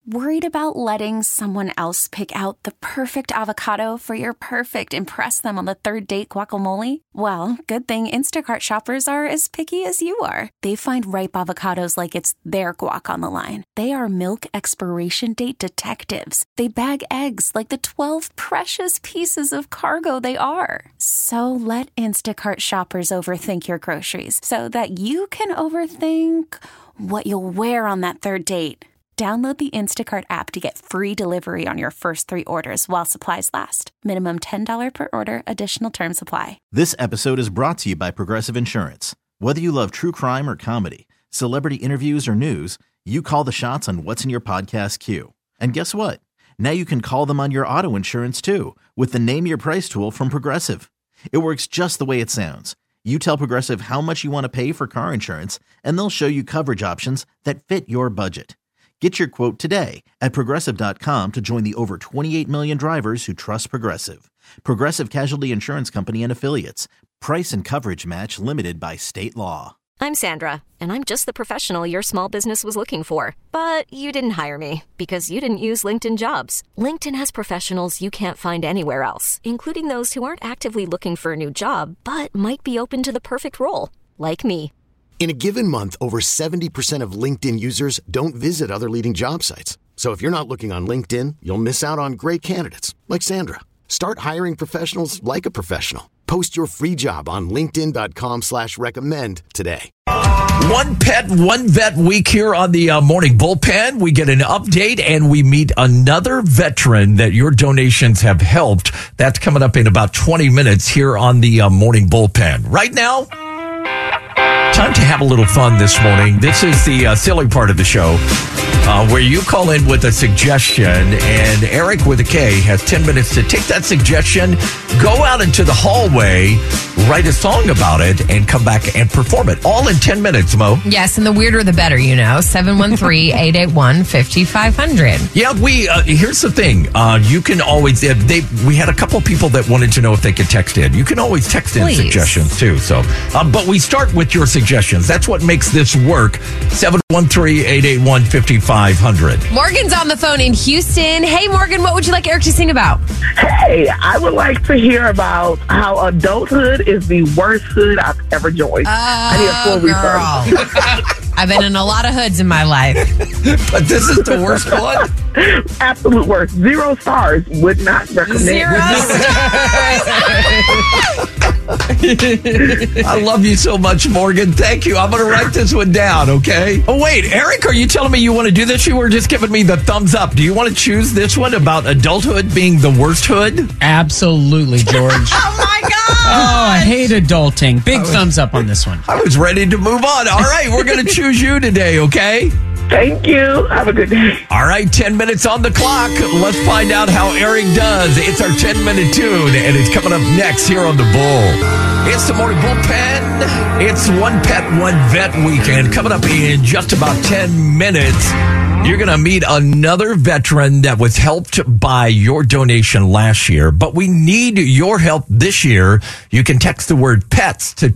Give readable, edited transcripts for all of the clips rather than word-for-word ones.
Worried about letting someone else pick out the perfect avocado for your perfect impress them on the third date guacamole? Well, good thing Instacart shoppers are as picky as you are. They find ripe avocados like it's their guac on the line. They are milk expiration date detectives. They bag eggs like the 12 precious pieces of cargo they are. So let Instacart shoppers overthink your groceries so that you can overthink what you'll wear on that third date. Download the Instacart app to get free delivery on your first 3 orders while supplies last. Minimum $10 per order. Additional terms apply. This episode is brought to you by Progressive Insurance. Whether you love true crime or comedy, celebrity interviews or news, you call the shots on what's in your podcast queue. And guess what? Now you can call them on your auto insurance too with the Name Your Price tool from Progressive. It works just the way it sounds. You tell Progressive how much you want to pay for car insurance, and they'll show you coverage options that fit your budget. Get your quote today at Progressive.com to join the over 28 million drivers who trust Progressive. Progressive Casualty Insurance Company and Affiliates. Price and coverage match limited by state law. I'm Sandra, and I'm just the professional your small business was looking for. But you didn't hire me because you didn't use LinkedIn Jobs. LinkedIn has professionals you can't find anywhere else, including those who aren't actively looking for a new job, but might be open to the perfect role, like me. In a given month, over 70% of LinkedIn users don't visit other leading job sites. So if you're not looking on LinkedIn, you'll miss out on great candidates like Sandra. Start hiring professionals like a professional. Post your free job on linkedin.com/recommend today. One Pet, One Vet week here on the Morning Bullpen. We get an update and we meet another veteran that your donations have helped. That's coming up in about 20 minutes here on the Morning Bullpen. Right now, time to have a little fun this morning. This is the silly part of the show where you call in with a suggestion, and Eric with a K has 10 minutes to take that suggestion, go out into the hallway, write a song about it, and come back and perform it. All in 10 minutes, Mo. Yes, and the weirder the better, 713-881-5500. Yeah, here's the thing. You can always, we had a couple people that wanted to know if they could text in. You can always text in suggestions too. So, but we start with your suggestions. That's what makes this work. 713-881-5500. Morgan's on the phone in Houston. Hey, Morgan, what would you like Eric to sing about? Hey, I would like to hear about how adulthood is the worst hood I've ever joined. I need a full refund. I've been in a lot of hoods in my life. But this is the worst one? Absolute worst. 0 stars. Would not recommend. 0 I love you so much, Morgan. Thank you. I'm going to write this one down, okay? Oh, wait, Eric, are you telling me you want to do this? You were just giving me the thumbs up. Do you want to choose this one about adulthood being the worst hood? Absolutely, George. Oh, my God. Oh, I hate adulting. Big thumbs up on this one. I was ready to move on. All right, we're going to choose you today, okay? Thank you. Have a good day. All right, 10 minutes on the clock. Let's find out how Eric does. It's our 10-minute tune, and it's coming up next here on The Bull. It's the Morning Bullpen. It's One Pet, One Vet weekend. Coming up in just about 10 minutes. You're going to meet another veteran that was helped by your donation last year, but we need your help this year. You can text the word PETS to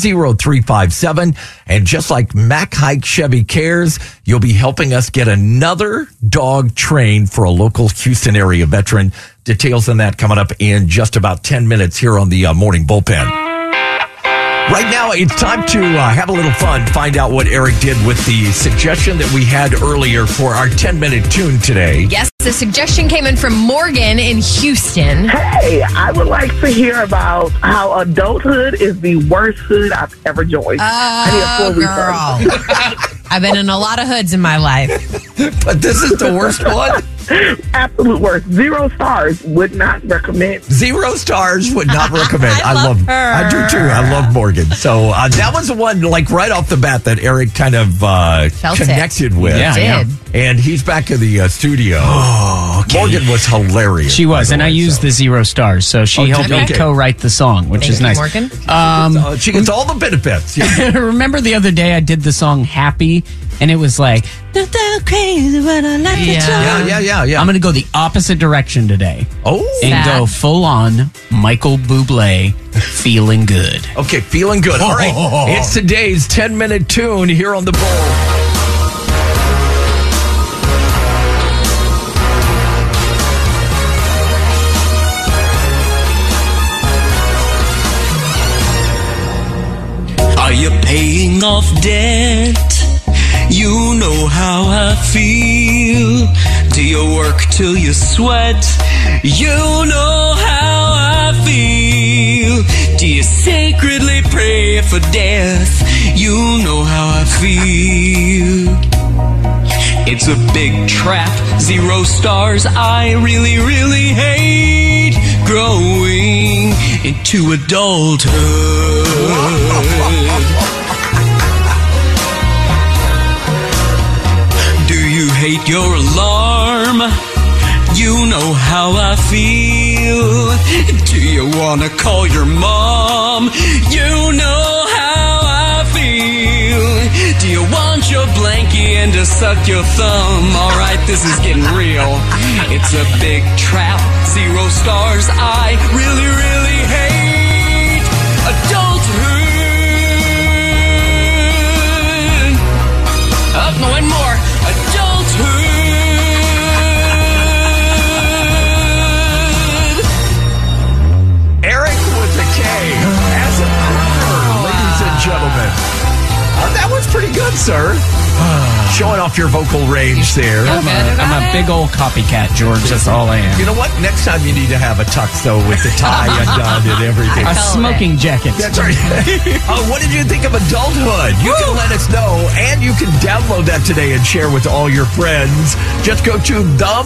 20357, and just like Mack Hike Chevy Cares, you'll be helping us get another dog trained for a local Houston area veteran. Details on that coming up in just about 10 minutes here on the Morning Bullpen. Right now, it's time to have a little fun, find out what Eric did with the suggestion that we had earlier for our 10-minute tune today. Yes, the suggestion came in from Morgan in Houston. Hey, I would like to hear about how adulthood is the worst hood I've ever joined. I need a full refund. I've been in a lot of hoods in my life. But this is the worst one? Absolute worst. 0 stars. Would not recommend. 0 stars. Would not recommend. I love her. I do too. I love Morgan. So that was the one, like right off the bat, that Eric kind of connected with. Yeah, did. And he's back in the studio. Oh, okay. Morgan was hilarious. She was, and I used the 0 stars, so she helped me co-write the song, which is nice. Morgan. She gets all the benefits. Yeah. Remember the other day I did the song Happy, and it was like, crazy, but I like it so. Yeah. I'm going to go the opposite direction today. Oh. And go full on Michael Bublé, Feeling Good. Okay, Feeling Good. All right. It's today's 10-minute tune here on The Bull. off debt. You know how I feel. Do you work till you sweat? You know how I feel. Do you sacredly pray for death? You know how I feel. It's a big trap, 0 stars. I really, really hate growing into adulthood. Do you hate your alarm? You know how I feel. Do you want to call your mom? You know how I feel. Do you want your blankie and to suck your thumb? Alright, this is getting real. It's a big trap, 0 stars. I really, really hate adulthood. Oh, no, one more. Adulthood. Eric with a K. As a career, ladies and gentlemen. That was pretty good, sir. Showing off your vocal range there. I'm a big old copycat, George. That's all I am. You know what? Next time you need to have a tux, though, with the tie undone and everything. A smoking jacket. That's right. What did you think of adulthood? You can let us know, and you can download that today and share with all your friends. Just go to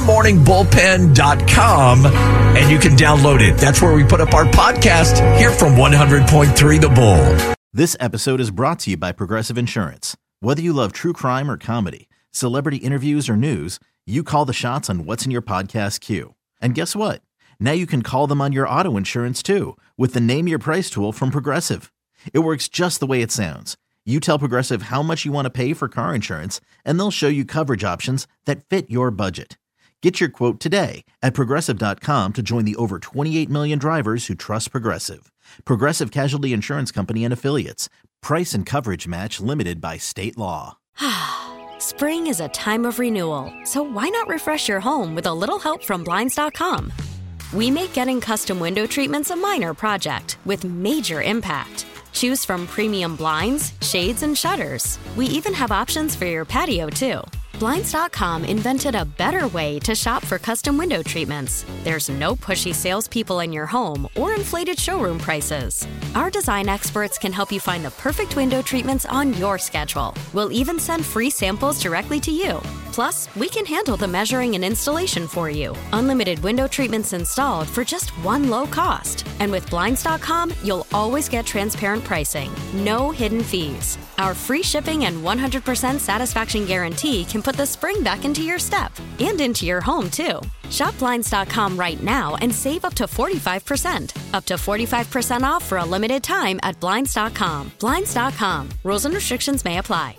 themorningbullpen.com, and you can download it. That's where we put up our podcast here from 100.3 The Bull. This episode is brought to you by Progressive Insurance. Whether you love true crime or comedy, celebrity interviews or news, you call the shots on what's in your podcast queue. And guess what? Now you can call them on your auto insurance too with the Name Your Price tool from Progressive. It works just the way it sounds. You tell Progressive how much you want to pay for car insurance, and they'll show you coverage options that fit your budget. Get your quote today at Progressive.com to join the over 28 million drivers who trust Progressive. Progressive Casualty Insurance Company and Affiliates. Price and coverage match limited by state law. Spring is a time of renewal, so why not refresh your home with a little help from Blinds.com? We make getting custom window treatments a minor project with major impact. Choose from premium blinds, shades, and shutters. We even have options for your patio, too. Blinds.com invented a better way to shop for custom window treatments. There's no pushy salespeople in your home or inflated showroom prices. Our design experts can help you find the perfect window treatments on your schedule. We'll even send free samples directly to you. Plus, we can handle the measuring and installation for you. Unlimited window treatments installed for just one low cost. And with Blinds.com, you'll always get transparent pricing. No hidden fees. Our free shipping and 100% satisfaction guarantee can put the spring back into your step and into your home, too. Shop Blinds.com right now and save up to 45%. Up to 45% off for a limited time at Blinds.com. Blinds.com. Rules and restrictions may apply.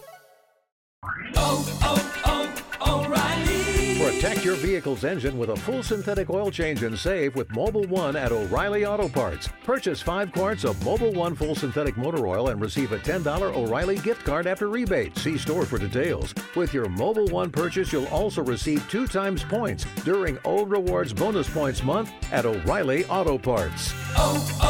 O'Reilly. Protect your vehicle's engine with a full synthetic oil change and save with Mobil 1 at O'Reilly Auto Parts. Purchase 5 quarts of Mobil 1 full synthetic motor oil and receive a $10 O'Reilly gift card after rebate. See store for details. With your Mobil 1 purchase, you'll also receive 2 times points during O Rewards Bonus Points Month at O'Reilly Auto Parts.